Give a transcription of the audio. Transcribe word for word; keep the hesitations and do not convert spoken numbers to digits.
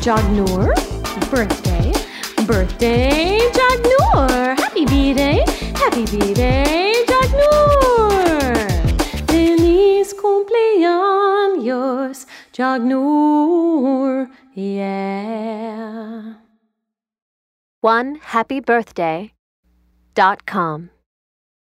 Jagnur. Birthday, birthday, Jagnur. Happy B-Day, happy B-Day, Jagnur. Feliz cumpleaños, Jagnur. Yeah. one happy birthday dot com